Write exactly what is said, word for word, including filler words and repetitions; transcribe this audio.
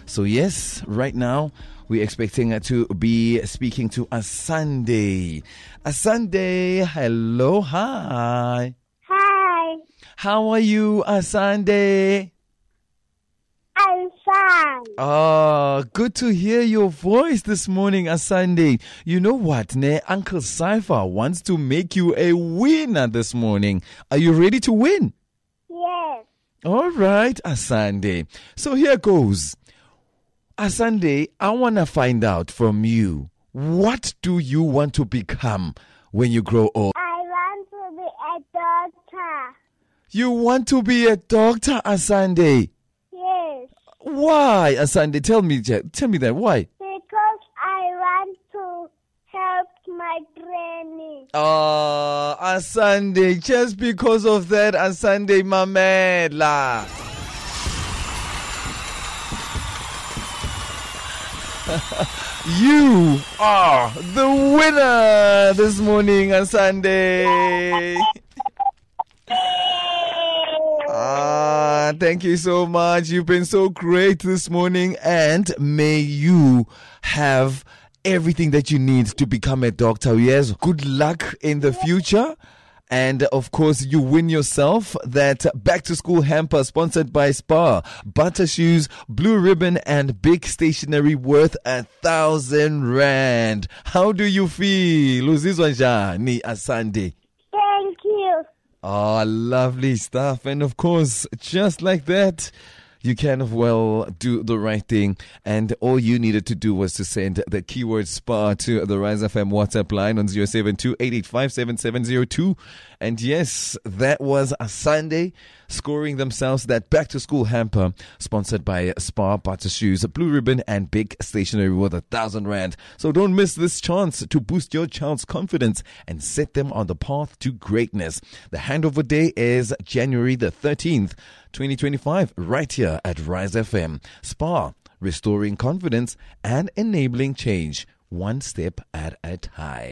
So yes, right now we're expecting to be speaking to Asande. Asande, hello, hi. Hi. How are you, Asande? I'm fine. Oh, good to hear your voice this morning, Asande. You know what, ne? Uncle Cypher wants to make you a winner this morning. Are you ready to win? Yes. All right, Asande. So here goes. Asande, I want to find out from you, what do you want to become when you grow old? I want to be a doctor. You want to be a doctor, Asande? Yes. Why, Asande? Tell me, tell me that. Why? Because I want to help my granny. Oh, Asande, just because of that, Asande, mamela. You are the winner this morning, Asande. Ah, thank you so much. You've been so great this morning, and may you have everything that you need to become a doctor. Yes, good luck in the future. And of course, you win yourself that back to school hamper sponsored by Spar, butter shoes, blue ribbon, and big stationery worth a thousand rand. How do you feel? Uzizwa njani, Asande? Thank you. Oh, lovely stuff. And of course, just like that, you can well do the right thing. And all you needed to do was to send the keyword SPAR to the Rise F M WhatsApp line on zero seven two, eight eight five, seven seven zero two. And yes, that was Asande scoring themselves that back to school hamper sponsored by Spar, butter shoes, blue ribbon, and big stationery worth a thousand rand. So don't miss this chance to boost your child's confidence and set them on the path to greatness. The handover day is January the thirteenth, twenty twenty-five, right here at Rise F M. Spar, restoring confidence and enabling change, one step at a time.